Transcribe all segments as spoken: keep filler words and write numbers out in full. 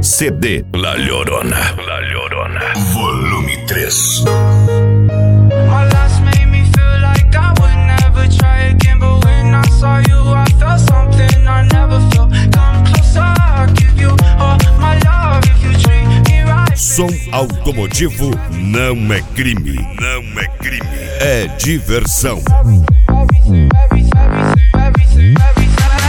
C D La Llorona. La Llorona. Volume três. My last made me feel like I would never try again, but when I saw you, I felt something I never felt. Come closer, I'll give you all my love if you treat me right. Som automotivo não é crime. Não é crime. É diversão. Everything, everything, everything, everything, everything.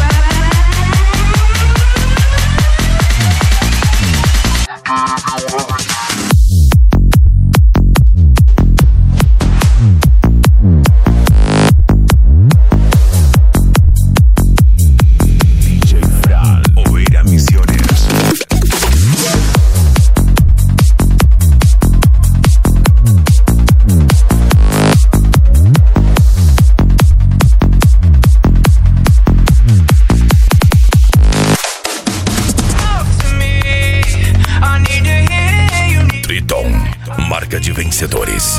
Marca de vencedores.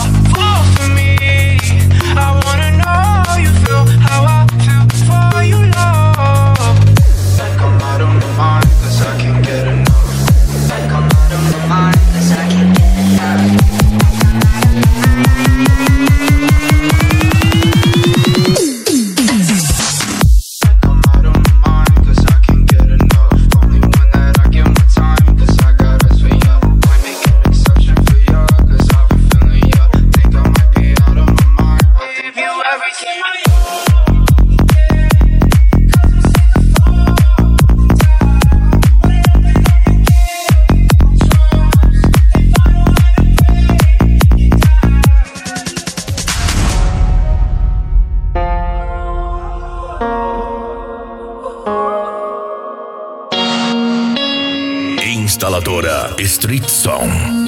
Instaladora Street Song.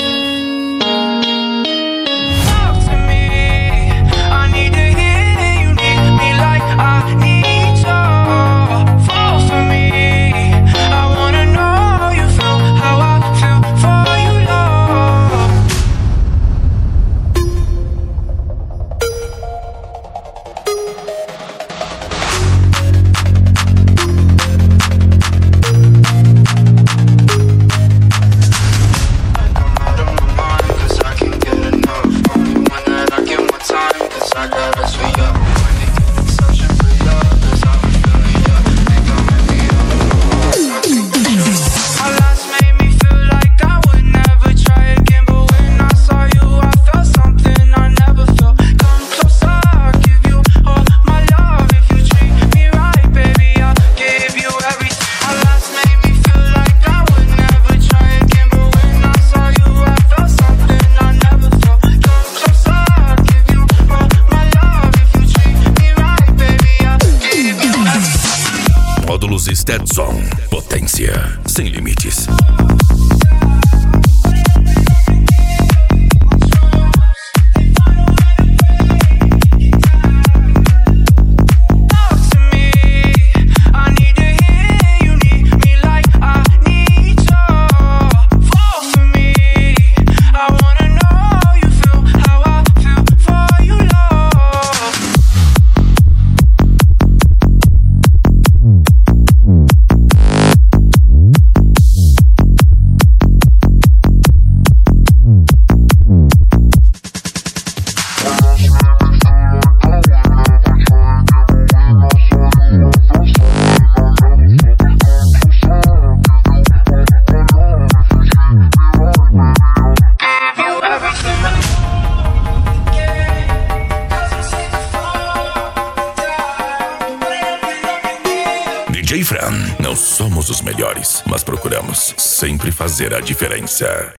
Módulos Stetson. Potência sem limites. D J Fran, não somos os melhores, mas procuramos sempre fazer a diferença.